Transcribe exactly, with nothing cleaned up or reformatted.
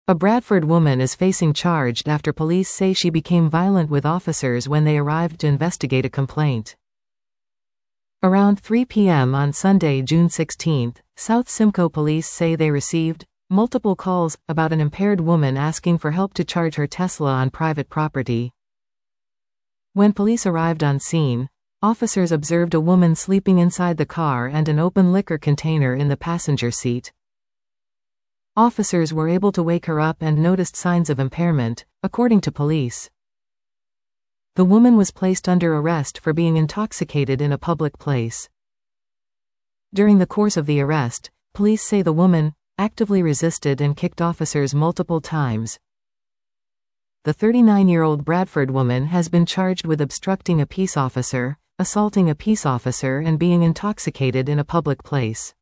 A Bradford woman is facing charge after police say she became violent with officers when they arrived to investigate a complaint. Around three p m on Sunday, June sixteenth, South Simcoe police say they received multiple calls about an impaired woman asking for help to charge her Tesla on private property. When police arrived on scene, officers observed a woman sleeping inside the car and an open liquor container in the passenger seat. Officers were able to wake her up and noticed signs of impairment, according to police. The woman was placed under arrest for being intoxicated in a public place. During the course of the arrest, police say the woman actively resisted and kicked officers multiple times. The thirty-nine-year-old Bradford woman has been charged with obstructing a peace officer, assaulting a peace officer, and being intoxicated in a public place.